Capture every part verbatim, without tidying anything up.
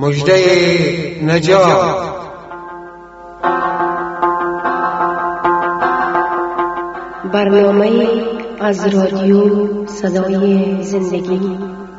مژده نجات. برنامه از رادیو صدای زندگی.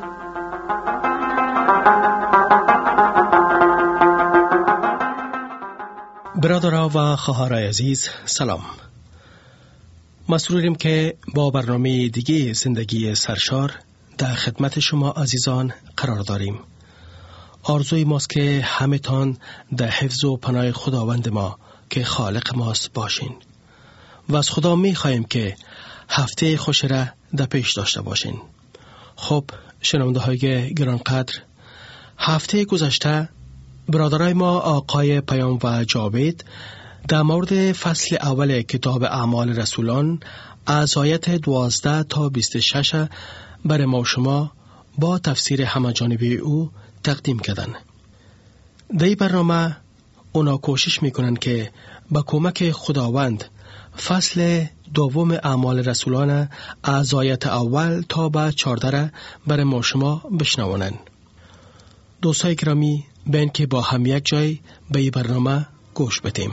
برادرها و خواهرای عزیز سلام. مسروریم که با برنامه دیگه زندگی سرشار در خدمت شما عزیزان قرار داریم. آرزوی ماست که همه تان در حفظ و پناه خداوند ما که خالق ماست باشین و از خدا می خواهیم که هفته خوش را در پیش داشته باشین. خب شنونده های گرانقدر، هفته گذشته برادرای ما آقای پیام و جاوید در مورد فصل اول کتاب اعمال رسولان از آیت دوازده تا بیست و شش برای ما شما با تفسیر همه‌جانبه او تقدیم کردن. در این برنامه اونا کوشش میکنن که با کمک خداوند فصل دوم اعمال رسولان از آیت اول تا به چهارده برای ما شما بشنوانن. دوستای گرامی، بین که با هم یک جای به این برنامه گوش بدیم.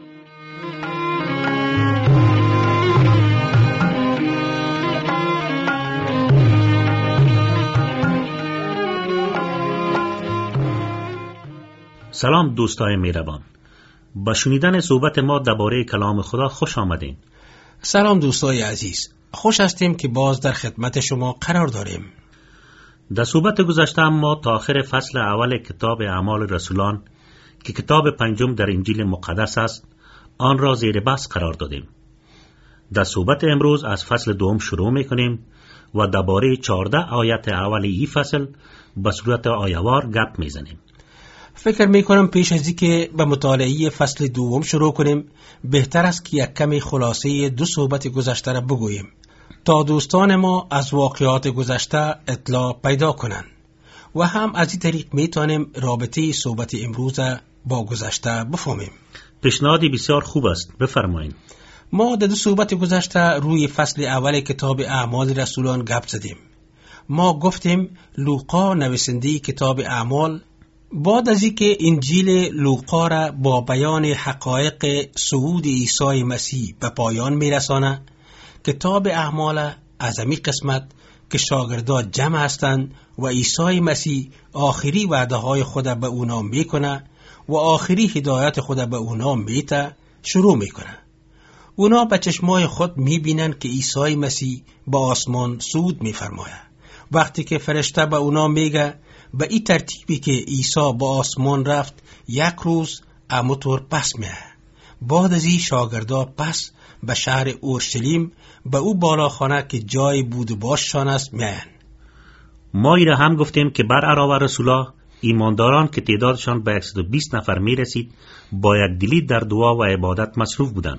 سلام دوستای مهربان، با شنیدن صحبت ما درباره کلام خدا خوش آمدین. سلام دوستای عزیز، خوش هستیم که باز در خدمت شما قرار داریم. در صحبت گذشته ما تا آخر فصل اول کتاب اعمال رسولان که کتاب پنجم در انجیل مقدس است آن را زیر بحث قرار دادیم. در صحبت امروز از فصل دوم شروع میکنیم و درباره چهارده آیت اول این فصل به صورت آیه‌وار گپ میزنیم. فکر میکنم پیش از اینکه به مطالعه فصل دوم شروع کنیم بهتر است که یک کمی خلاصه دو صحبت گذشته را بگوییم تا دوستان ما از واقعات گذشته اطلاع پیدا کنند و هم از این طریق میتونیم رابطه صحبت امروز با گذشته بفهمیم. پیشنهادی بسیار خوب است، بفرمایید. ما در دو صحبت گذشته روی فصل اول کتاب اعمال رسولان گپ زدیم. ما گفتیم لوقا نویسنده کتاب اعمال بعد از اینکه انجیل لوقا را با بیان حقایق صعود عیسی مسیح به پایان میرسانه، کتاب اعمال از همین قسمت که شاگردان جمع هستند و عیسی مسیح آخری وعده های خود به اونا میکنه و آخری هدایت خود به اونا میته شروع میکنه. اونا به چشمای خود میبینن که عیسی مسیح به آسمان صعود میفرماید. وقتی که فرشته به اونا میگه به این ترتیبی که عیسی با آسمان رفت یک روز امطور پس میه. بعد از این شاگردا پس به شهر اورشلیم به او بالاخانه که جای بود باششان است میان. ما ایره هم گفتیم که بر علاوه رسولا ایمانداران که تعدادشان به صد و بیست نفر میرسید با یک دلی در دعا و عبادت مصروف بودند.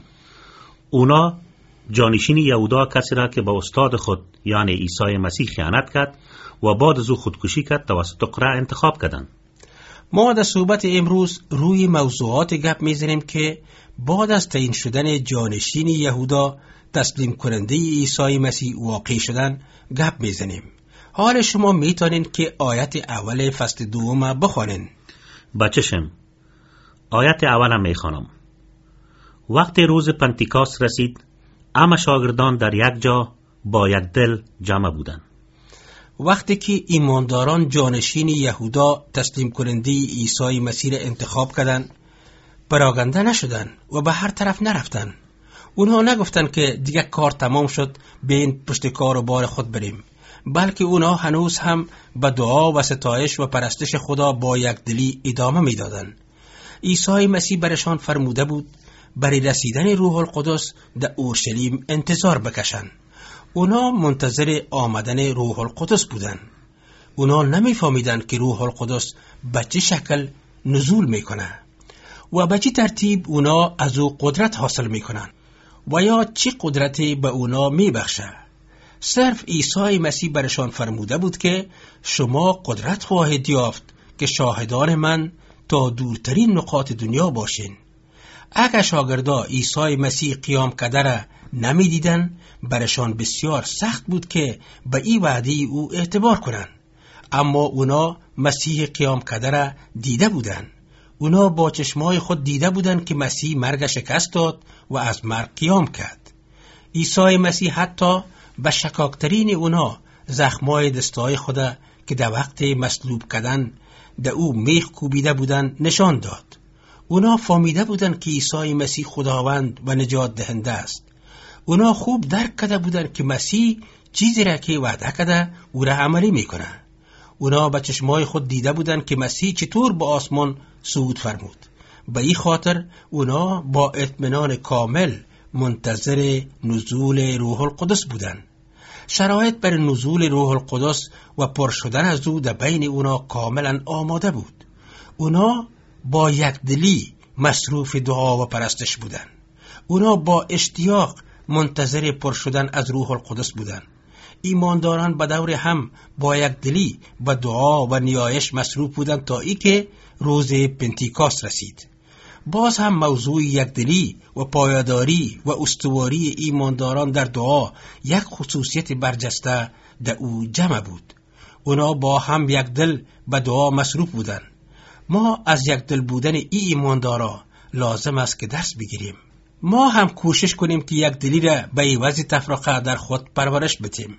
اونا جانشین یهودا کسی را که با استاد خود یعنی عیسی مسیح خیانت کرد و بعد از او خودکشی کرد توسط قره انتخاب کردند. ما در صحبت امروز روی موضوعات گپ میزنیم که بعد از تعیین شدن جانشین یهودا تسلیم کننده عیسی مسیح واقع شدن گپ میزنیم. حال شما میتونین که آیت اول فصل دوم بخوانین. بچشم آیت اول میخوانم. وقتی روز پنتیکاست رسید همه شاگردان در یک جا با یک دل جمع بودند. وقتی که ایمانداران جانشین یهودا تسلیم کننده عیسی مسیح را انتخاب کردند پراگنده نشدن و به هر طرف نرفتن. اونها نگفتن که دیگه کار تمام شد بین پشت کار و بار خود بریم، بلکه اونها هنوز هم به دعا و ستایش و پرستش خدا با یک دلی ادامه میدادن. عیسی مسیح برشان فرموده بود برای رسیدن روح القدس در اورشلیم انتظار بکشن. اونا منتظر آمدن روح القدس بودن. اونا نمیفهمیدن که روح القدس به چه شکل نزول میکنه و به چه ترتیب اونا از او قدرت حاصل میکنن و یا چه قدرتی به اونا میبخشه. صرف عیسی مسیح برشان فرموده بود که شما قدرت خواهید یافت که شاهدان من تا دورترین نقاط دنیا باشین. اگر شاگردا عیسی مسیح قیام کرده را نمی دیدن برشان بسیار سخت بود که به این وعده او اعتبار کنن. اما اونا مسیح قیام کرده را دیده بودند. اونا با چشمای خود دیده بودند که مسیح مرگ شکست داد و از مرگ قیام کرد. عیسی مسیح حتی به شکاکترین اونا زخمای دستای خود که در وقت مصلوب کردن در او میخ کوبیده بودند نشان داد. اونا فهمیده بودند که عیسی مسیح خداوند و نجات دهنده است. اونا خوب درک کرده بودند که مسیح چیزی را که وعده کرده او را عملی میکنه. اونا به چشمای خود دیده بودند که مسیح چطور به آسمان صعود فرمود. به این خاطر اونا با اطمینان کامل منتظر نزول روح القدس بودند. شرایط برای نزول روح القدس و پر شدن از او در بین اونا کاملا آماده بود. اونا با یکدلی مصروف دعا و پرستش بودند. اونا با اشتیاق منتظر پر شدن از روح القدس بودند. ایمانداران به دور هم با یکدلی و دعا و نیایش مصروف بودند تا ای که روز پنتیکاست رسید. باز هم موضوع یکدلی و پایداری و استواری ایمانداران در دعا یک خصوصیت برجسته در او جمع بود. اونا با هم یکدل به دعا مصروف بودند. ما از یکدل بودن ای ایماندارا لازم است که درس بگیریم. ما هم کوشش کنیم که یکدلی را به عوض تفرقه در خود پرورش بدیم.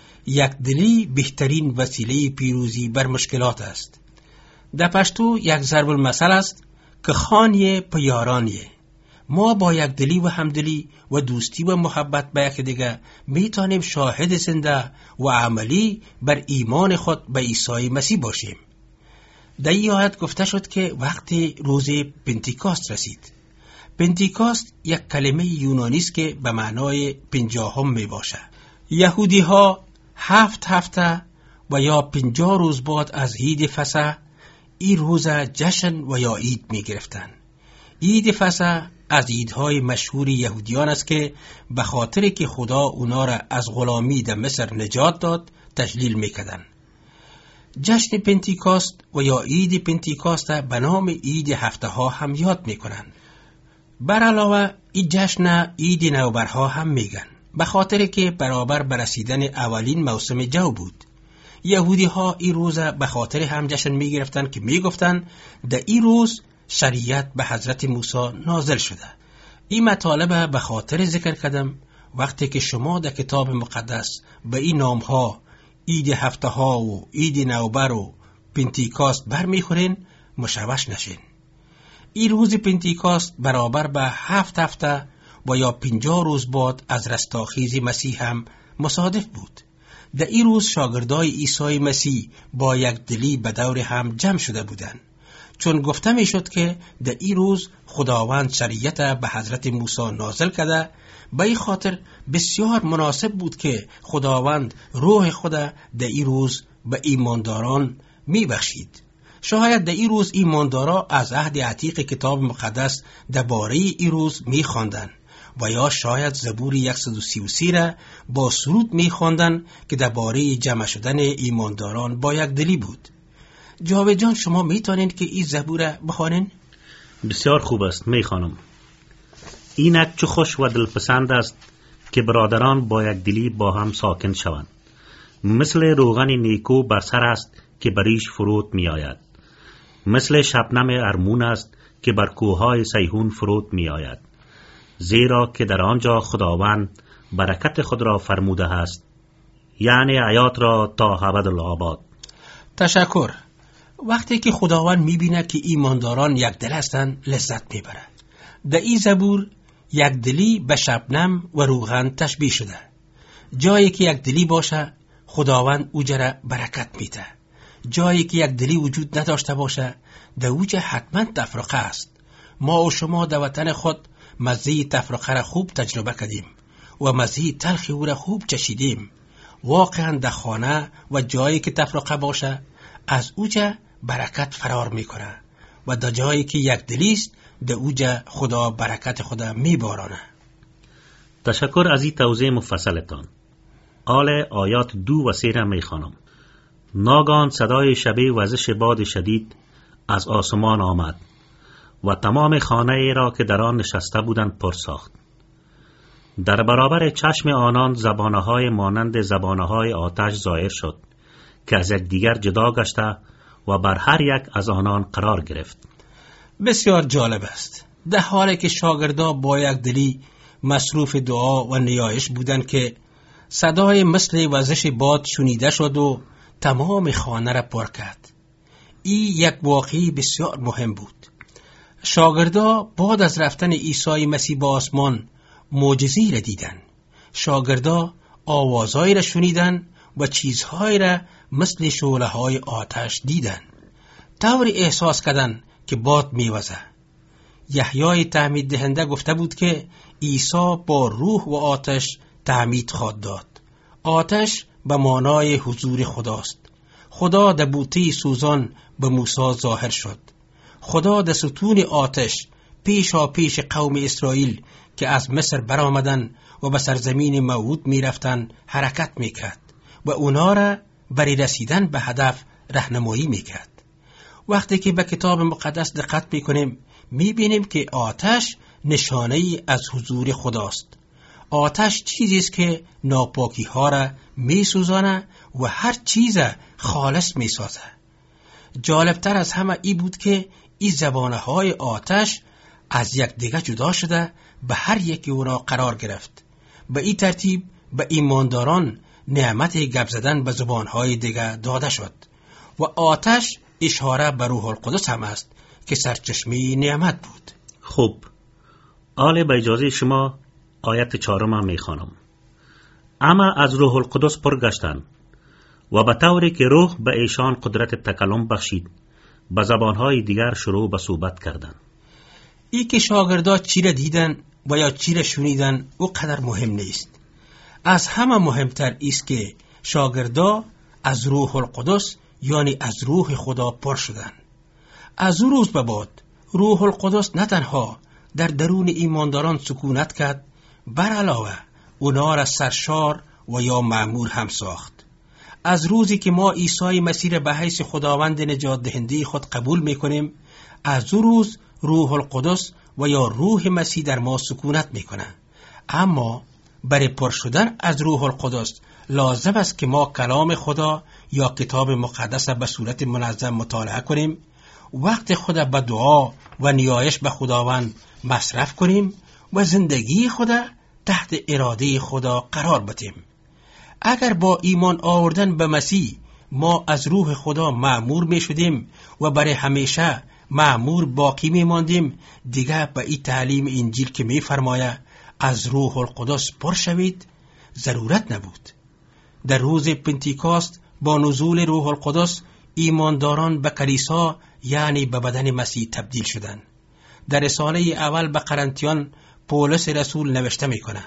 یکدلی بهترین وسیله پیروزی بر مشکلات است. در پشتو یک ضرب المثل است که خانیه پیارانیه. ما با یکدلی و همدلی و دوستی و محبت به یک دیگر میتونیم شاهد زنده و عملی بر ایمان خود به عیسی مسیح باشیم. در این آیت گفته شد که وقتی روز پنتیکاست رسید. پنتیکاست یک کلمه یونانی است که به معنای پنجاهم می باشه. یهودی ها هفت هفته و یا پنجاه روز بعد از عید فسح این روز جشن و یا عید می گرفتن. عید فسح از عیدهای مشهور یهودیان است که به خاطر که خدا اونا را از غلامی در مصر نجات داد تجلیل می کردن. جشن پنتیکاست و یا عید پنتیکاست به نام عید هفته ها هم یاد می کنن. بر علاوه این جشن عید نوبرها هم میگن، به خاطر که برابر برسیدن اولین موسم جو بود. یهودی ها این روز به خاطر هم جشن می گرفتن که می گفتن در این روز شریعت به حضرت موسی نازل شده. این مطالب به خاطر ذکر کردم وقتی که شما در کتاب مقدس به این نام ها عید هفته ها و عید نوبر و پنتیکاست برمیخورین مشوش نشین. این روز پنتیکاست برابر به هفت هفته و یا پنجاه روز بعد از رستاخیز مسیح هم مصادف بود. در این روز شاگردای عیسی مسیح با یک دلی به دور هم جمع شده بودند، چون گفته می شد که در این روز خداوند شریعت به حضرت موسی نازل کرده. به این خاطر بسیار مناسب بود که خداوند روح خود در این روز به ایمانداران می بخشید. شاید در این روز ایماندارا از عهد عتیق کتاب مقدس درباره این روز می خواندند و یا شاید زبور صد و سی و سه را با سرود می خواندند که درباره جمع شدن ایمانداران با یک دلی بود. جاوید جان، شما می توانید که این زبور را بخوانید؟ بسیار خوب است، می خوانم. اینک چه خوش و دلپسند است که برادران با یک دلی با هم ساکن شوند. مثل روغن نیکو بر سر است که بریش فرود می آید. مثل شبنم ارمون است که بر کوههای سیهون فرود می آید. زیرا که در آنجا خداوند برکت خود را فرموده است، یعنی حیات را تا ابد الآباد. تشکر. وقتی که خداوند می بینه که ایمانداران یک دل هستند لذت می بره. در این زبور یک دلی به شبنم و روغن تشبیه شده. جایی که یک دلی باشه خداوند اوجه را برکت میده. جایی که یک دلی وجود نداشته باشه در اوجه حتما تفرقه است. ما و شما در وطن خود مزه تفرقه را خوب تجربه کردیم و مزه تلخی او را خوب چشیدیم. واقعا در خانه و جایی که تفرقه باشه از اوجه برکت فرار میکنه و در جایی که یک دلی است در اوجه خدا برکت خدا میبارانه. تشکر از این توضیح مفصلتان. آل آیات دو و سه را میخوانم. ناگهان صدای شبیه وزش باد شدید از آسمان آمد و تمام خانه ای را که در آن نشسته بودند پر ساخت. در برابر چشم آنان زبانه های مانند زبانه های آتش ظاهر شد که از یکدیگر جدا گشته و بر هر یک از آنان قرار گرفت. بسیار جالب است. در حالی که شاگردان با یک دلی مصروف دعا و نیایش بودند که صدای مثل وزش باد شنیده شد و تمام خانه را پر کرد. این یک واقعی بسیار مهم بود. شاگردان بعد از رفتن عیسی مسیح به آسمان معجزه‌ای را دیدند. شاگردان آوازهایی را شنیدند و چیزهایی را مثل شعله‌های آتش دیدند. طوری احساس کردند که باد می‌وزد. یحیای تعمید دهنده گفته بود که عیسی با روح و آتش تعمید خواهد داد. آتش به معنای حضور خداست. خدا در بوته سوزان به موسی ظاهر شد. خدا در ستون آتش پیشا پیش قوم اسرائیل که از مصر برآمدن و به سرزمین موعود می رفتن حرکت می کرد و اونا را برای رسیدن به هدف راهنمایی می کرد. وقتی که به کتاب مقدس دقت می کنیم می بینیم که آتش نشانه ای از حضور خداست. آتش چیزی است که ناپاکی ها را می سوزانه و هر چیز خالص می سازه. جالبتر از همه ای بود که این زبانه های آتش از یک دیگه جدا شده به هر یکی اونا قرار گرفت. به این ترتیب به ایمانداران نعمت گپ زدن به زبانهای دیگه داده شد و آتش اشاره به روح القدس هم است که سرچشمه نعمت بود. خوب، آل به اجازه شما آیت چهارم می خوانم. اما از روح القدس پر گشتند و به طوری که روح به ایشان قدرت تکلم بخشید به زبانهای دیگر شروع به صحبت کردند. ای که شاگردان چی را دیدن و یا چی را شنیدن او قدر مهم نیست. از همه مهمتر است که شاگردان از روح القدس یعنی از روح خدا پر شدند. از او روز به بعد روح القدس نه تنها در درون ایمانداران سکونت کرد، بر علاوه اونا را سرشار و یا مأمور هم ساخت. از روزی که ما عیسی مسیح به حیث خداوند نجات دهنده خود قبول میکنیم، از او روز روح القدس و یا روح مسیح در ما سکونت میکنه. اما برای پر شدن از روح القدس لازم است که ما کلام خدا یا کتاب مقدس به صورت منظم مطالعه کنیم، وقت خود به دعا و نیایش به خداوند مصرف کنیم و زندگی خود تحت اراده خدا قرار بدیم. اگر با ایمان آوردن به مسیح ما از روح خدا مأمور می شدیم و برای همیشه مأمور باقی می ماندیم، دیگه به این تعلیم انجیل که می فرماید از روح القدس پر شوید ضرورت نبود. در روز پنتیکاست با نزول روح القدس ایمانداران به کلیسا یعنی به بدن مسیح تبدیل شدند. در رساله اول به قرنتیان پولس رسول نوشته میکنه: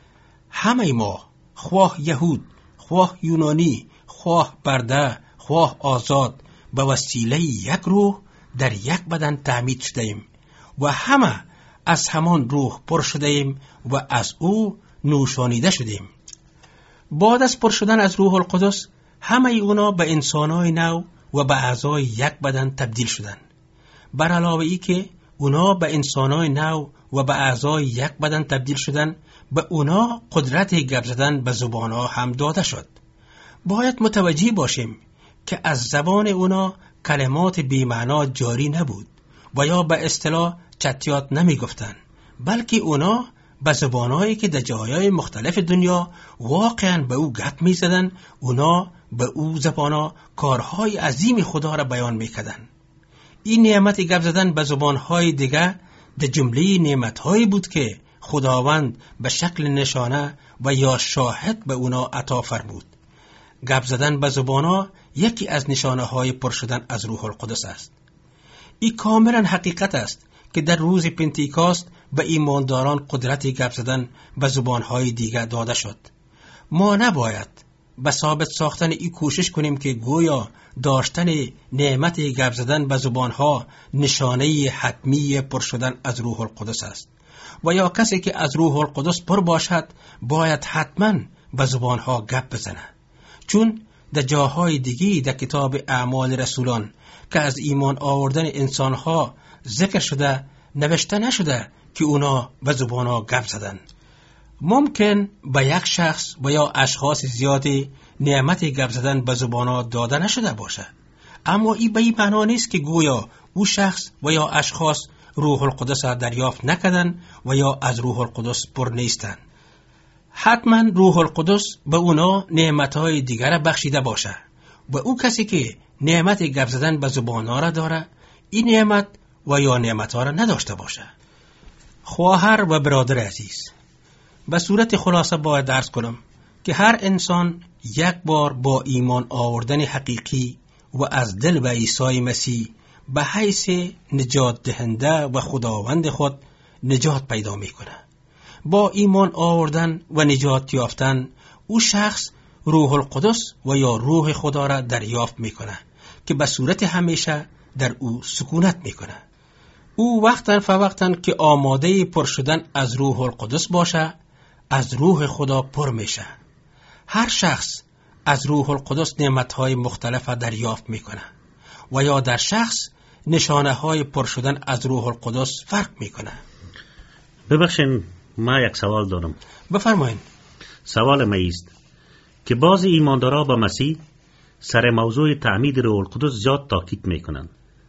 همه ما خواه یهود، خواه یونانی، خواه برده، خواه آزاد به وسیله یک روح در یک بدن تعمید شده ایم و همه از همان روح پر شده ایم و از او نوشانیده شدیم. بعد از پر شدن از روح القدس همه اونا به انسانای نو و به اعضای یک بدن تبدیل شدند. بر علاوه ای که اونا به انسانای نو و به اعضای یک بدن تبدیل شدند، به اونا قدرت گپ زدن به زبانها هم داده شد. باید متوجه باشیم که از زبان اونا کلمات بی‌معنا جاری نبود و یا به اصطلاح چتیات نمی گفتن، بلکه اونا به زبانهایی که در جاهای مختلف دنیا واقعا به او گپ می زدن، اونا به او زبانها کارهای عظیم خدا را بیان می کردن. این نعمت گپ زدن به زبانهای دیگه در جمله نعمتهایی بود که خداوند به شکل نشانه و یا شاهد به اونا عطا فرمود. گپ زدن به زبانها یکی از نشانه های پر شدن از روح القدس است. این کاملا حقیقت است که در روز پنتیکاست به ایمانداران قدرت گپ زدن به زبانهای دیگر داده شد. ما نباید به ثابت ساختن این کوشش کنیم که گویا داشتن نعمت گپ زدن به زبانها نشانه حتمی پر شدن از روح القدس است و یا کسی که از روح القدس پر باشد باید حتما به زبانها گپ بزنه، چون در جاهای دیگی در کتاب اعمال رسولان که از ایمان آوردن انسانها ذکر شده نوشته نشده که اونا به زبانها گپ زدن. ممکن به یک شخص و یا اشخاص زیادی نعمت گپ زدن به زبان‌ها داده نشده باشد. اما این به این معنا نیست که گویا او شخص و یا اشخاص روح القدس را دریافت نکردند و یا از روح القدس پر نیستند. حتما روح القدس به اونا نعمت‌های دیگر بخشیده باشه. و او کسی که نعمت گپ زدن به زبان‌ها را داره، این نعمت و یا نعمت‌ها را نداشته باشه. خواهر و برادر عزیز، به صورت خلاصه باید درس کنم که هر انسان یک بار با ایمان آوردن حقیقی و از دل به عیسی مسیح به حیث نجات دهنده و خداوند خود نجات پیدا میکنه. با ایمان آوردن و نجات یافتن او شخص روح القدس و یا روح خدا را دریافت میکنه که به صورت همیشه در او سکونت میکنه. او وقتا فوقتا که آماده پر شدن از روح القدس باشه، از روح خدا پر میشه. هر شخص از روح القدس نعمتهای مختلف دریافت میکنه و یا در شخص نشانه های پر شدن از روح القدس فرق میکنه. ببخشین، ما یک سوال دارم. بفرمایید. سوال ما است که بعضی ایماندارا به مسیح سر موضوع تعمید روح القدس زیاد تاکید میکنند.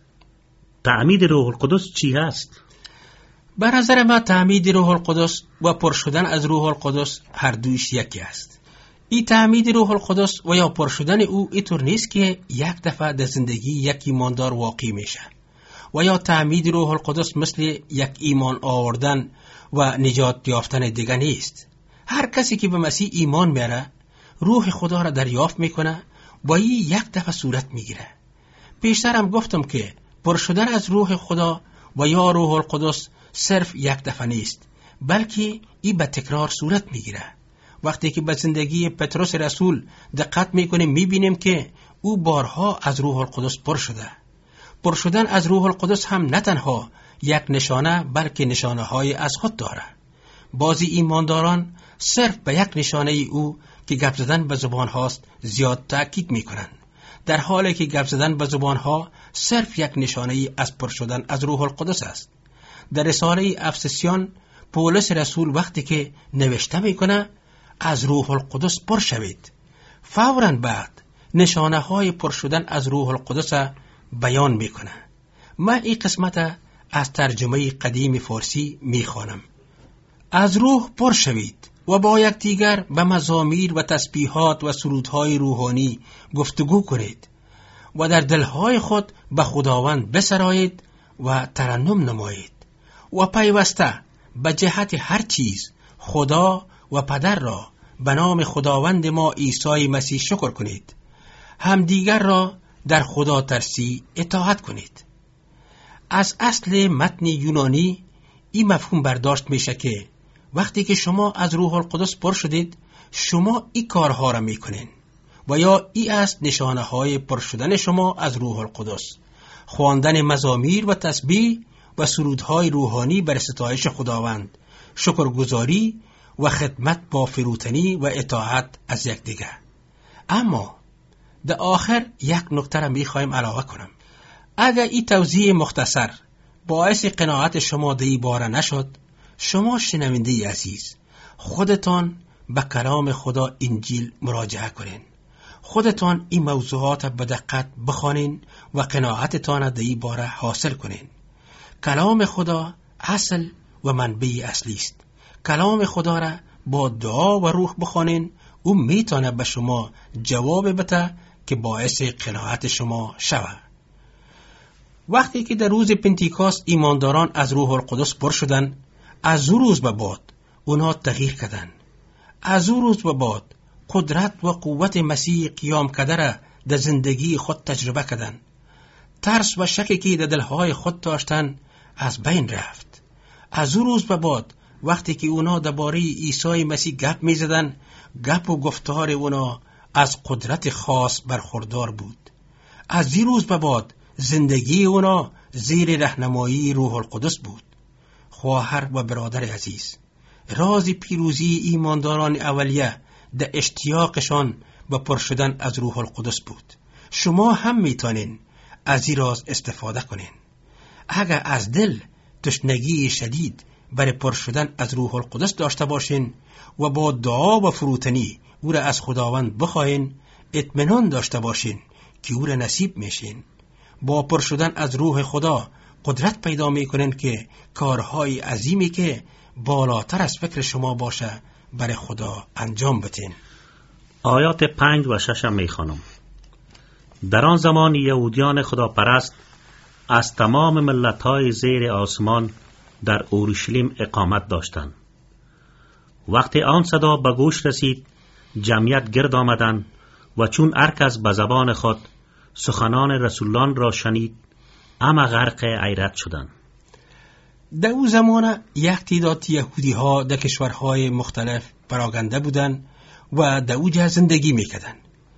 تعمید روح القدس چی هست؟ به نظر ما تعمید روح القدس و پر شدن از روح القدس هر دویش یکی است. این تعمید روح القدس و یا پر شدن او اینطور نیست که یک دفعه در زندگی یک ایماندار واقع میشه و یا تعمید روح القدس مثل یک ایمان آوردن و نجات یافتن دیگه نیست. هر کسی که به مسیح ایمان میاره روح خدا را دریافت میکنه و این یک دفعه صورت میگیره. پیشتر هم گفتم که پر شدن از روح خدا و یا روح القدس صرف یک دفعه نیست، بلکه این به تکرار صورت میگیره. وقتی که به زندگی پتروس رسول دقت میکنیم میبینیم که او بارها از روح القدس پر شده. پر شدن از روح القدس هم نه تنها یک نشانه بلکه نشانه های از خود داره. بعضی ایمانداران صرف به یک نشانه او که گپ زدن به زبان هاست زیاد تأکید میکنند، در حالی که گپ زدن به زبان ها صرف یک نشانه از پر شدن از روح القدس است. در رساله افسسیان پولس رسول وقتی که نوشته میکنه از روح القدس پر شوید، فوراً بعد نشانه های پر شدن از روح القدس بیان میکنه. من این قسمت از ترجمه قدیم فارسی میخوانم. از روح پر شوید و با یکدیگر به مزامیر و تسبیحات و سرودهای روحانی گفتگو کنید و در دلهای خود به خداوند بسرایید و ترنم نمایید و پیوسته به جهت هر چیز خدا و پدر را به نام خداوند ما عیسی مسیح شکر کنید. همدیگر را در خدا ترسی اطاعت کنید. از اصل متن یونانی این مفهوم برداشت میشه که وقتی که شما از روح القدس پر شدید شما این کارها را میکنین و یا این است نشانه های پر شدن شما از روح القدس: خواندن مزامیر و تسبیح و سرودهای روحانی بر ستایش خداوند، شکرگزاری و خدمت با فروتنی و اطاعت از یکدیگر. اما در آخر یک نکته را میخوایم علاوه کنم. اگر این توضیح مختصر باعث قناعت شما در این باره نشد، شما شنونده عزیز خودتان به کلام خدا انجیل مراجعه کنین. خودتان این موضوعات به دقت بخوانین و قناعتتان در این باره حاصل کنین. کلام خدا اصل و منبع اصلی است. کلام خدا را با دعا و روح بخوانین، او میتونه به شما جواب بده که باعث قناعت شما شود. وقتی که در روز پنتیکاست ایمانداران از روح القدس پر شدن، از او روز به بعد اونها تغییر کردن. از او روز به بعد قدرت و قوت مسیح قیام کرده را در زندگی خود تجربه کردن. ترس و شکی که در دلهای خود داشتن از بین رفت. از او روز به بعد وقتی که اونا درباره عیسی مسیح گپ می زدن، گپ و گفتار اونا از قدرت خاص برخوردار بود. از این روز به بعد زندگی اونا زیر رهنمایی روح القدس بود. خواهر و برادر عزیز، راز پیروزی ایمانداران اولیه در اشتیاقشان و پر شدن از روح القدس بود. شما هم میتونین از این راز استفاده کنین. اگر از دل تشنگی شدید برای پر شدن از روح القدس داشته باشین و با دعا و فروتنی او را از خداوند بخواین، اطمینان داشته باشین که او را نصیب میشین. با پر شدن از روح خدا قدرت پیدا میکنین که کارهای عظیمی که بالاتر از فکر شما باشه برای خدا انجام بدین. آیات پنج و شش میخوانم. در آن زمان یهودیان خداپرست از تمام ملت‌های زیر آسمان در اورشلیم اقامت داشتند. وقتی آن صدا به گوش رسید، جمعیت گرد آمدند و چون هر کس به زبان خود سخنان رسولان را شنید، اما غرق حیرت شدند. در او زمان یک تعداد یهودی ها در کشورهای مختلف پراگنده بودند و در اوجه زندگی میکردند.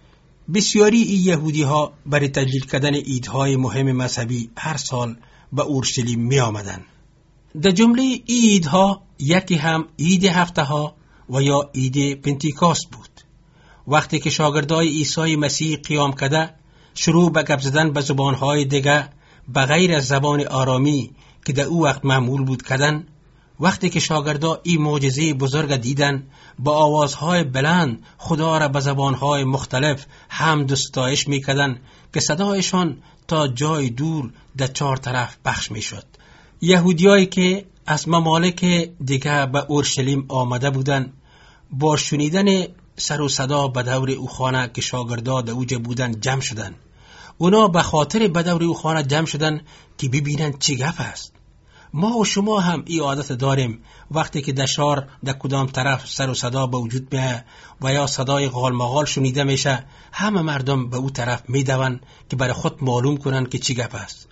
بسیاری ای یهودی ها برای تجلیل کردن عیدهای مهم مذهبی هر سال به اورشلیم می آمدند. در جمله عیدها یکی هم عید هفته ها و یا عید پنتیکاست بود. وقتی که شاگردای عیسی مسیح قیام کرده، شروع به گپ زدن به زبانهای دیگه بغیر از زبان آرامی که در او وقت معمول بود کردن. وقتی که شاگردا این معجزه بزرگ دیدن، با آوازهای بلند خدا را به زبانهای مختلف حمد و ستایش میکردن که صدایشان تا جای دور در چهار طرف پخش میشد. یهودیایی که از ممالک دیگه به اورشلیم آمده بودن، با شنیدن سر و صدا به دور او خانه که شاگردا در اوجه بودن جمع شدن. اونا به خاطر به دور او خانه جمع شدن که ببینن چی گپ است. ما و شما هم این عادت داریم وقتی که در شهر در کدام طرف سر و صدا به وجود میه و یا صدای غالمغال شنیده میشه، همه مردم به او طرف میدون که برای خود معلوم کنن که چی گپ است.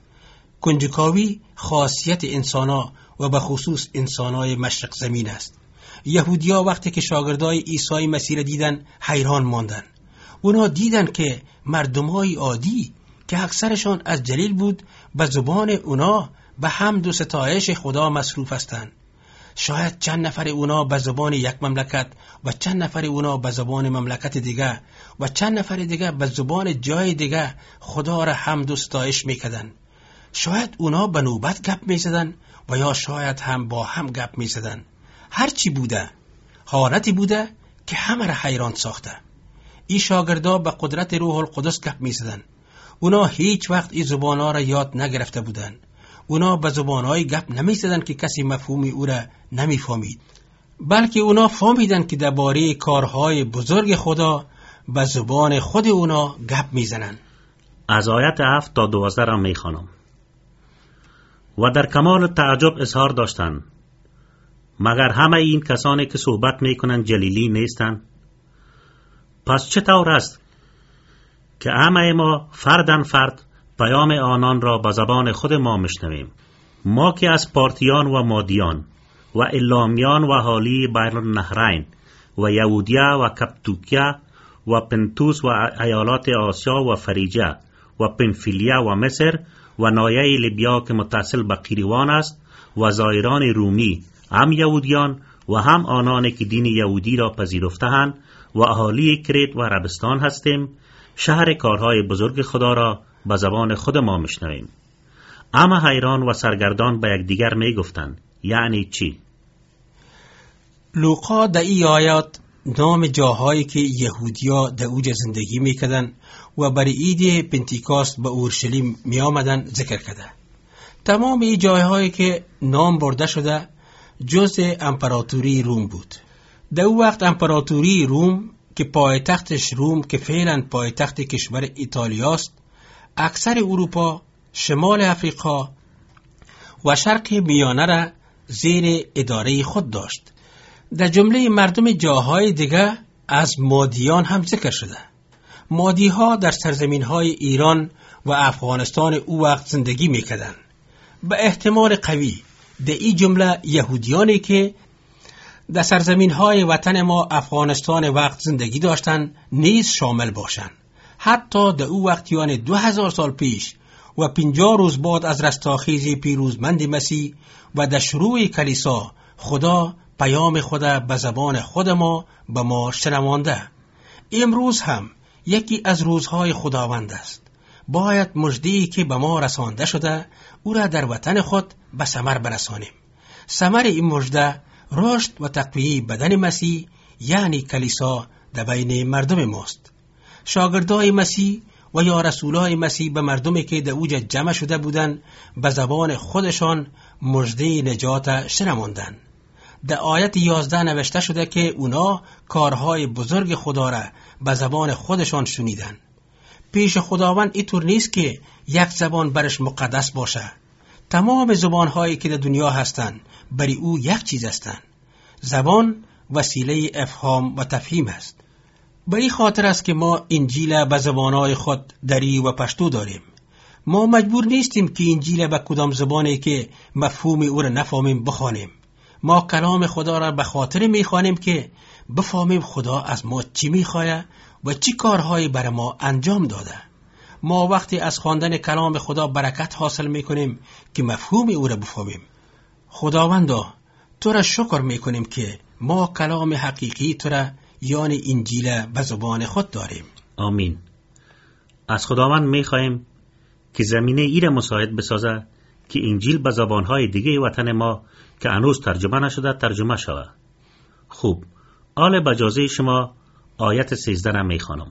کنجکاوی خاصیت انسانا و به خصوص انسانای مشرق زمین است. یهودیا وقتی که شاگردای عیسی مسیح دیدن حیران ماندن. اونا دیدن که مردمای عادی که اکثرشان از جلیل بود به زبان اونا به حمد و ستایش خدا مصروف هستند. شاید چند نفر اونا به زبان یک مملکت و چند نفر اونا به زبان مملکت دیگه و چند نفر دیگه به زبان جای دیگه خدا را حمد و ستایش میکردن. شاید اونا به نوبت گپ میزدن و یا شاید هم با هم گپ میزدن. هرچی بوده، حالتی بوده که همه را حیران ساخته. این شاگردا به قدرت روح القدس گپ میزدن. اونا هیچ وقت این زبانها را یاد نگرفته بودن. اونا به زبانهای گپ نمیزدن که کسی مفهومی او را نمیفهمید، بلکه اونا فهمیدن که درباره کارهای بزرگ خدا به زبان خود اونا گپ میزنن. از آیت هفت تا دوازده را میخوانم. و در کمال تعجب اظهار داشتند: مگر همه این کسانی که صحبت میکنند جلیلی نیستند؟ پس چطور است که همه ما فردن فرد پیام آنان را به زبان خود ما مشنویم؟ ما که از پارتیان و مادیان و الامیان و حالی بین النهرین و یهودیا و کپتوکیا و پنتوس و ایالات آسیا و فریجه و پنفیلیا و مصر و نایه لیبیا که متصل به قیروان است و زائران رومی، هم یهودیان و هم آنانی که دین یهودی را پذیرفته‌اند و اهالی کرت و عربستان هستیم، شهر کارهای بزرگ خدا را به زبان خود ما میشنویم. اما حیران و سرگردان به یکدیگر میگفتند: یعنی چی؟ لوقا در این آیات نام جاهایی که یهودیا در اوج زندگی میکردن و برای عید پنتیکاست به اورشلیم می آمدن ذکر کرده. تمام این جاهایی که نام برده شده جزء امپراتوری روم بود. در او وقت امپراتوری روم که پایتختش روم که فعلا پایتخت کشور ایتالیاست، اکثر اروپا، شمال افریقا و شرق میانه را زیر اداره خود داشت. در جمله مردم جاهای دیگه از مادیان هم ذکر شده. مادی ها در سرزمین های ایران و افغانستان او وقت زندگی میکردند. به احتمال قوی در این جمله یهودیانی که در سرزمین های وطن ما افغانستان وقت زندگی داشتند نیز شامل باشند. حتی در او وقت یعنی دو هزار سال پیش و پنجاه روز بعد از رستاخیز پیروزمند مسیح و در شروع کلیسا، خدا پیام خدا به زبان خود ما به ما شنوانده. امروز هم یکی از روزهای خداوند است. باید مژده‌ای که به ما رسانده شده او را در وطن خود به ثمر برسانیم. ثمر این مژده رشد و تقویه بدن مسیح یعنی کلیسا در بین مردم ماست. شاگردای مسیح و یا رسولای مسیح به مردمی که در اوج جمع شده بودند به زبان خودشان مژده نجات شنواندند. در آیت یازده نوشته شده که اونا کارهای بزرگ خدا را به زبان خودشان شنیدند. پیش خداوند اینطور نیست که یک زبان برش مقدس باشه. تمام زبانهایی که در دنیا هستند برای او یک چیز هستند. زبان وسیله افهام و تفهیم است. برای خاطر است که ما انجیل به زبانهای خود دری و پشتو داریم. ما مجبور نیستیم که انجیل به کدام زبانی که مفهوم او را نفهمیم بخوانیم. ما کلام خدا را به خاطر میخوانیم که بفهمیم خدا از ما چی میخواه و چی کارهایی برای ما انجام داده. ما وقتی از خواندن کلام خدا برکت حاصل میکنیم که مفهوم او را بفهمیم. خداوندا تو را شکر میکنیم که ما کلام حقیقی تو را یعنی انجیل به زبان خود داریم. آمین. از خداوند میخواهیم که زمینه ای را مساعد بسازه که انجیل به زبانهای دیگه وطن ما که هنوز ترجمه نشده ترجمه شود. خوب، آل بجازه شما آیت سیزده را میخوانم.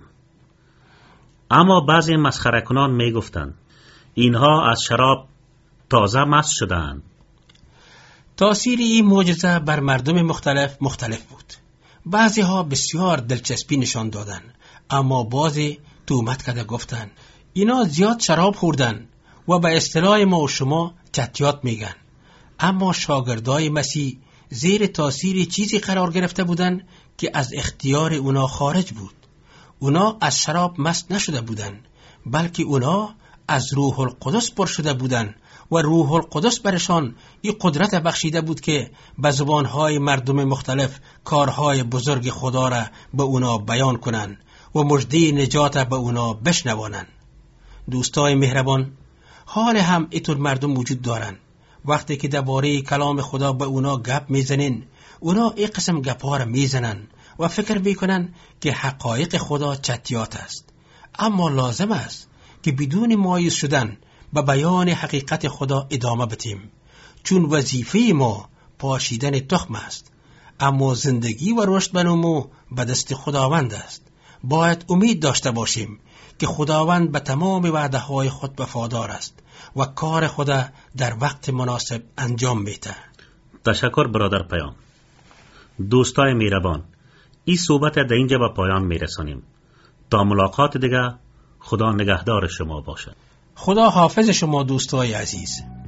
اما بعضی مسخره کنان میگفتند اینها از شراب تازه مست شدند. تأثیر این معجزه بر مردم مختلف مختلف بود. بعضی ها بسیار دلچسبی نشان دادن، اما بعضی تهمت کرده گفتن اینا زیاد شراب خوردن و به اصطلاح ما و شما چتیات میگن. اما شاگردای مسیح زیر تأثیر چیزی قرار گرفته بودن که از اختیار اونا خارج بود. اونا از شراب مست نشده بودن، بلکه اونا از روح القدس پر شده بودن و روح القدس برشان این قدرت بخشیده بود که به زبانهای مردم مختلف کارهای بزرگ خدا را به اونا بیان کنن و مژده نجات به اونا بشنوانن. دوستای مهربان، حال هم اینطور مردم وجود دارن. وقتی که درباره کلام خدا به اونا گپ میزنین، اونا این قسم گپا را میزنن و فکر میکنن که حقایق خدا چتیات است. اما لازم است که بدون مایوس شدن به بیان حقیقت خدا ادامه بدیم، چون وظیفه ما پاشیدن تخم است. اما زندگی و رشد بنمو به دست خداوند است. باید امید داشته باشیم که خداوند به تمام وعده های خود وفادار است و کار خدا در وقت مناسب انجام میده. تشکر برادر پیام. دوستای مهربان، این صحبت در اینجا به پایان میرسانیم. تا ملاقات دیگه، خدا نگهدار شما باشد. خدا حافظ شما دوستای عزیز.